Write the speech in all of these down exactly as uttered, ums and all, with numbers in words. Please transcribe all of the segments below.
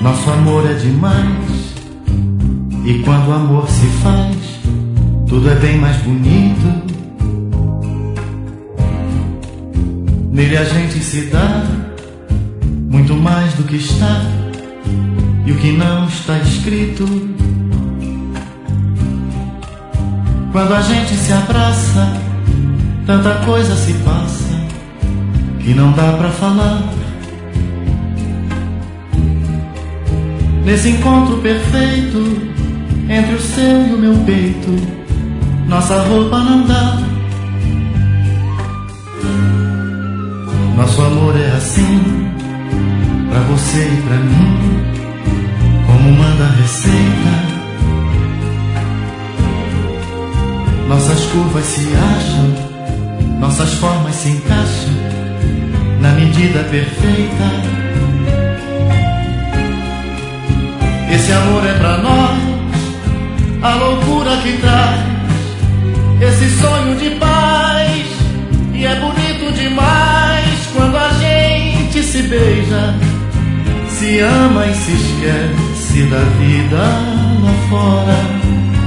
Nosso amor é demais, e quando o amor se faz, tudo é bem mais bonito. Nele a gente se dá muito mais do que está e o que não está escrito. Quando a gente se abraça, tanta coisa se passa que não dá pra falar. Nesse encontro perfeito entre o seu e o meu peito, nossa roupa não dá. Nosso amor é assim, pra você e pra mim, como manda a receita. Nossas curvas se acham, nossas formas se encaixam na medida perfeita. Esse amor é pra nós a loucura que traz esse sonho de paz, e é bonito demais quando a gente se beija, se ama e se esquece da vida lá fora.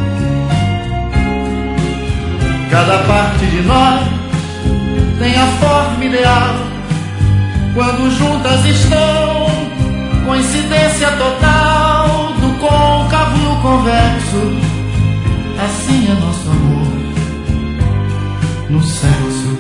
Cada parte de nós tem a forma ideal, quando juntas estão, coincidência total do côncavo no convexo. Assim é nosso amor no sexo.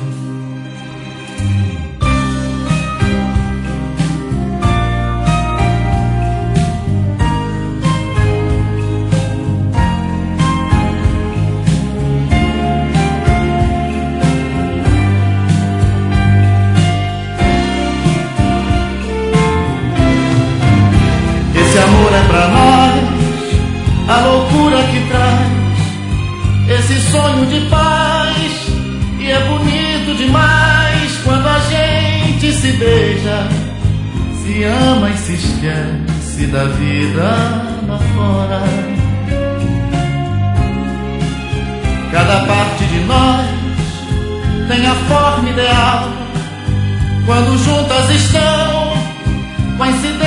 Esse amor é pra nós a loucura que traz esse sonho de paz, e é bonito demais quando a gente se beija, se ama e se esquece da vida lá fora. Cada parte de nós tem a forma ideal, quando juntas estão, coincidência